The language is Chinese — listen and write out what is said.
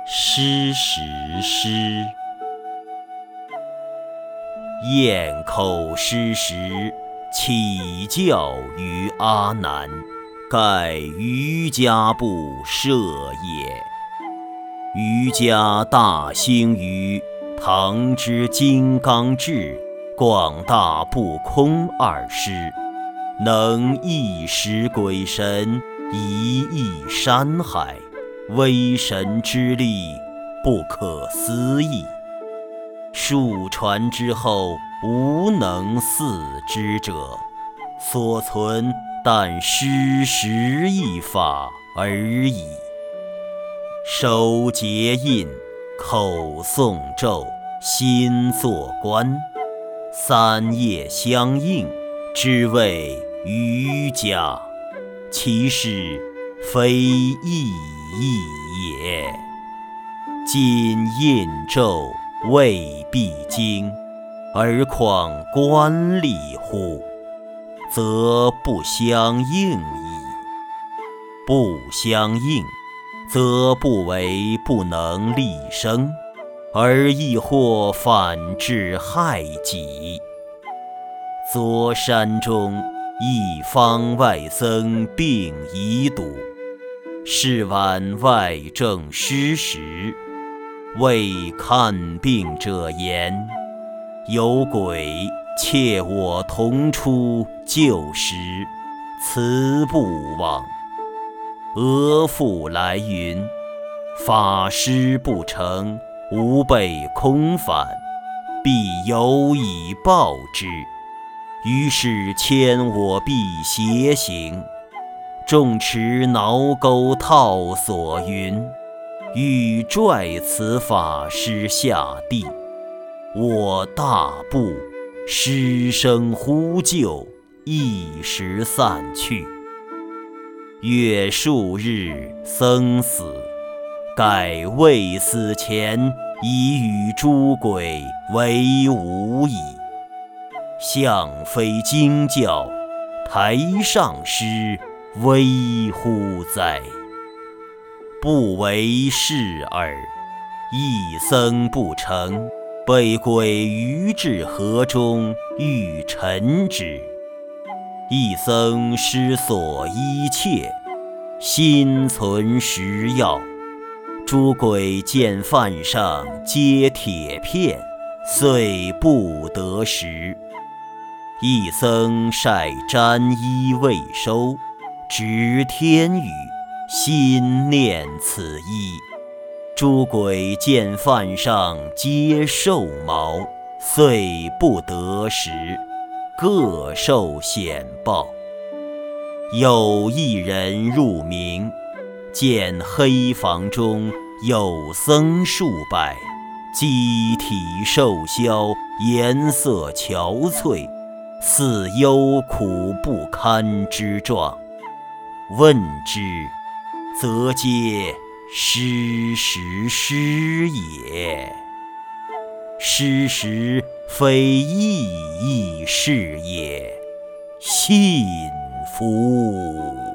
失时诗。咽口失时，起教于阿难，盖瑜伽部摄也。瑜伽大兴于唐之金刚智、广大不空二师，能一时鬼神，一役山海，威神之力不可思议。数传之后，无能似之者，所存但失时一法而已。手结印，口诵咒，心作观，三业相应，之谓瑜伽，其实非意义也。今印咒未必经，而况观力乎？则不相应矣。不相应，则不为不能立生，而亦或反致害己。左山中一方外僧病已笃，是晚外正失时，为看病者言：有鬼窃我同出旧时，辞不往。额复来云：法师不成，吾辈空返，必有以报之。于是牵我臂携行，众持挠钩套索云，欲拽此法师下地。我大怖，失声呼救，一时散去。约数日，僧死，盖未死前已与诸鬼为伍矣。相非经教，台上师危乎哉！不为是耳。一僧不成，被鬼于至河中，欲沉之。一僧失所依切，心存食药，诸鬼见饭上皆铁片，遂不得食。一僧晒沾衣未收，执天语，心念此衣。诸鬼见饭上皆瘦毛，遂不得食，各受显报。有一人入冥，见黑房中有僧数百，机体瘦削，颜色憔悴，似忧苦不堪之状。问之，则皆失时诗也。失时非意义是也，信夫。